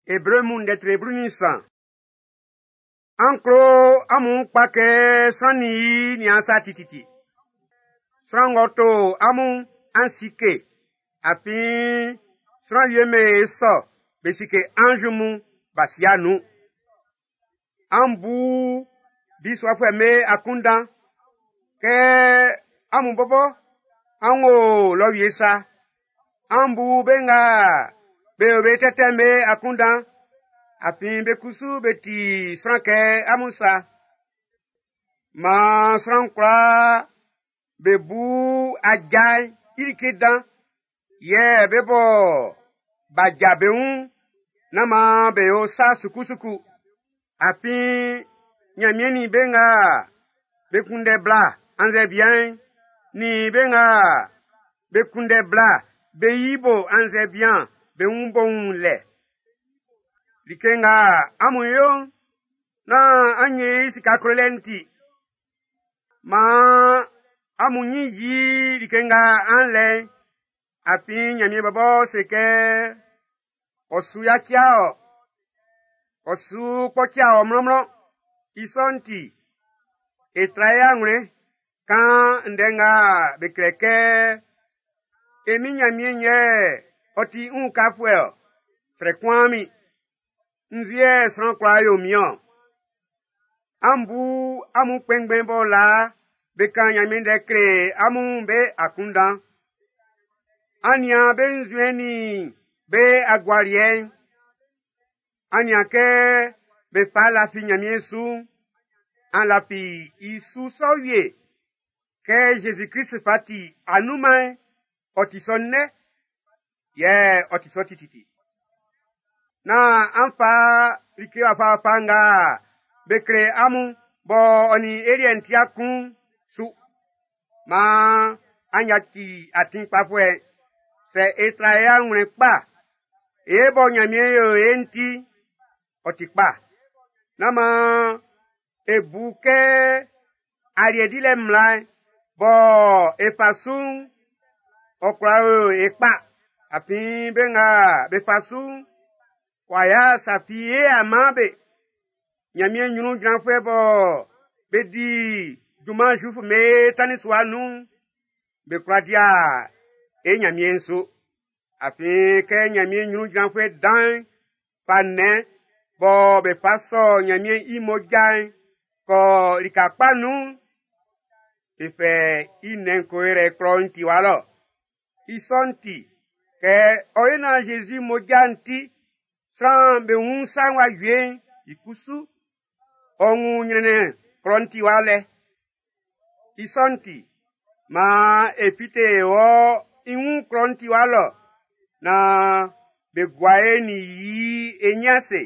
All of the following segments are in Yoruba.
Hébreu mun d'être brunissant. Ankro amun pake srani ni ansa tititi. Srangoto amun ansike. Api sran yeme so besike anjumu basianu. Ambu biswafwe me akunda. Ke amun bobo ango lo yesa. Ambu benga be tete me akunda. Api be kusu beti sranke amusa. Ma srankra bebu ajay irikedan. Ye bebo bajabeun nama beo sa suku. Api nyamieni benga bekunde bla anze bien. Ni benga bekunde bla beyibo anze bien beun le. Likenga amuyo na anye isika krolenti. Ma amunyi yi likenga anle. Api nyamie babo seke osu yakiao. Osu pokiao mromro. Isonti. Etraya ngre. Kan ndenga bekreke. Emi nyamie nye. Oti unkafweo. Frekwami. Nzie sran kwa yo mion. Ambu amu pengben bola bekan yamin de kre amu be akunda. Anya be nzueni be agwarien. Anya ke be pala fi nyamin su. An la pi isu soye. Ke Jésus-Christ pati anuman otisonne. Ye otisotititi. Na amfa rike afa panga bekre amu bo oni erientia kun su ma anyaki atin papwe se etraya nre pa ebo nyamie yo enti otikpa na ma ebuke ariedile mlai bo epasun okra ekpa api benga bepasun Waya safiye amabe. Nyamie nyunu granfwe bo. Bedi duma jufu me taniswa nu. Be kradia. Nyamie nso. Api ke nyamie nyunu granfwe dan. Pane. Bo be paso nyamie imojan. Ko likakpa nu. Ife inenko ere kronti walo. Isonti. Ke oyena Jésus mojanti. Sran be un sanwa yuen ikusu ongu nyene kronti wale isonti ma epite o inun kronti walo na be gwae ni yi enyase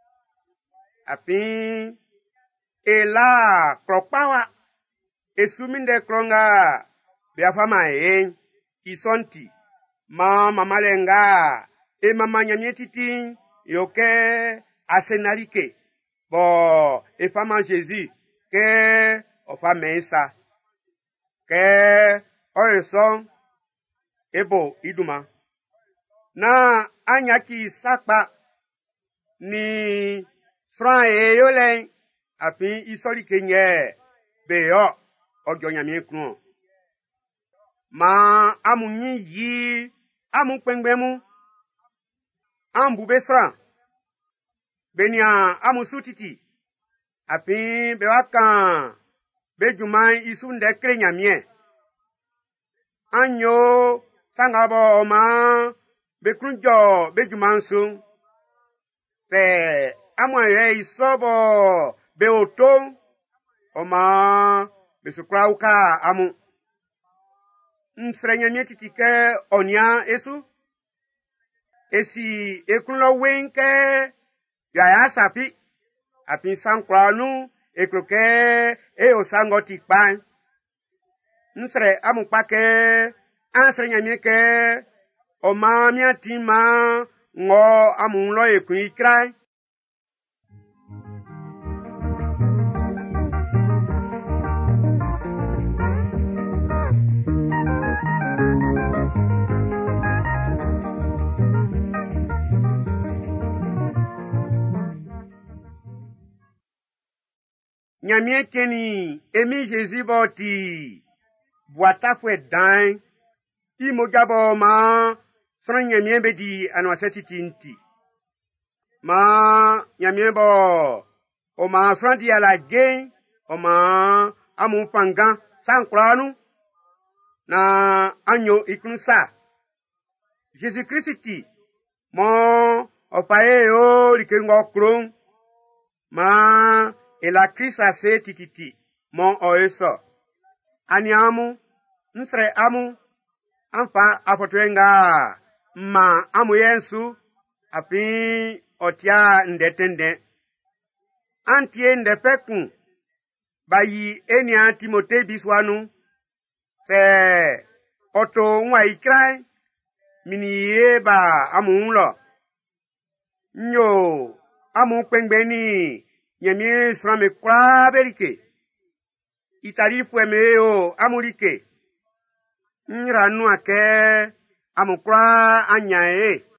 api ela kropawa esuminde kronga be afama isonti ma mamalenga e mama nyanyetiti yoke asenarike bo e fama Jésus ke o fama isa ke oyeson ebo iduma na anyaki sakpa ni fran yolen api isorike nye beyo ojo nyame kru ma amunyi yi amu pengbemu ambu besra benia amusutiti api bewakan bejuman isunde krenyamie anyo sangabo oma bekrunjo bejuman sun pe amwaye isobo beoto oma besukrauka amu nsrenyamie titike onia esu esi ekunlo wenke ya sapi api sankwanu ekroke osangoti pan nsre amupake ansre nyamike oma miatima ngo amunlo ekun ikrai nyamie keni emi Jésus boti boata fwe dan imojabo ma son nyamie bedi anwaseti tinti ma nyamie bo o ma son di ala gen o ma amu pangan sankranu na anyo iknusa Jésus Christi mo opaye o likengo kron ma ela Krista se tititi mo oeso aniamu nsre amu amfa afotwenga ma amu yensu api otia ndetende antie ndepekun bayi enia Timote biswanu se oto nwa ikrai miniye ba amunlo nyo amu pengbeni nyemi srame kwa berike itarifu emeo amurike nranu ake amukra anyae